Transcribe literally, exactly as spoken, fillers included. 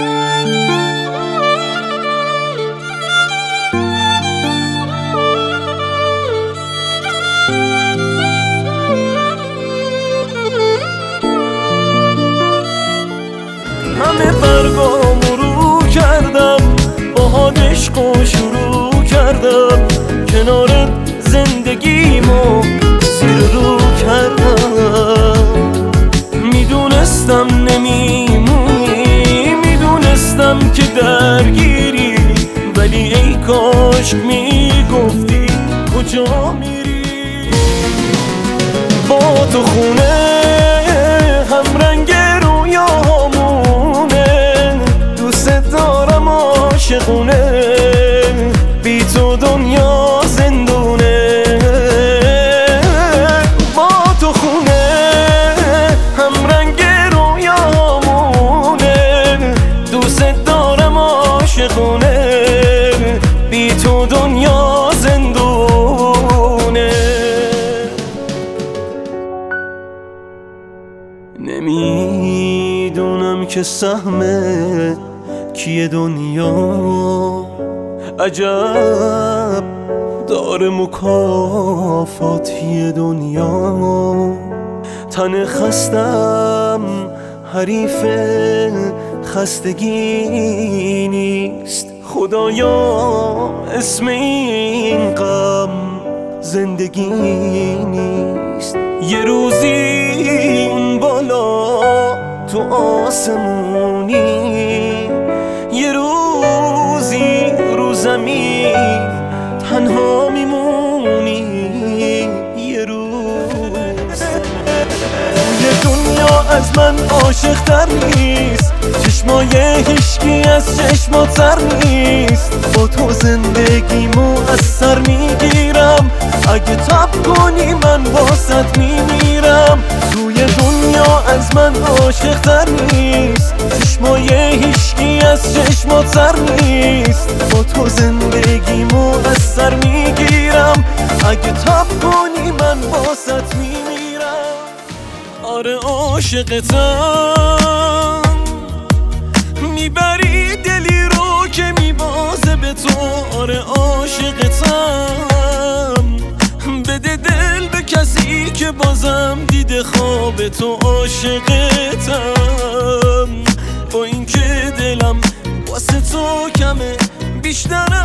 همه برگامو رو کردم، باهات عشقو شروع کردم، کنار زندگیمو زیر رو کردم. میدونستم نمیمونی، میدونستم که درگیری، ولی ای کاش میگفتی کجا میری. با تو خونه همرنگ رویامونه، دوست دارم عاشقونه، بی تو دنیا زندونه. با تو خونه همرنگ رویامونه، دوست دارم عاشقونه، بی تو دنیا زندونه. نمیدونم که سهم کیه دنیا، عجب داره مکافاتی دنیا. تن خستم حریف خستگی نیست، خدایا اسم این غم زندگی نیست. یه روزی اون بالا تو آسمونی، یه روزی رو زمین تنها میمونی. یه روز یه دنیا از من عاشق تر نیست، چشمای هیچکی از چشمات سر نیست. با تو زندگیمو از سر میگیرم، اگه تب کنی من واسط میمیرم. توی دنیا از من عاشق تر نیست، چشمای هیچکی از چشمات سر نیست. با تو زندگیمو از سر میگیرم، اگه تب کنی من واسط میمیرم. آره عاشقتم، میبری دلی رو که میبازه به تو. آره عاشقتم، بده دل به کسی که بازم دیده خواب تو. عاشقتم با این که دلم واسه تو کمه، بیشتر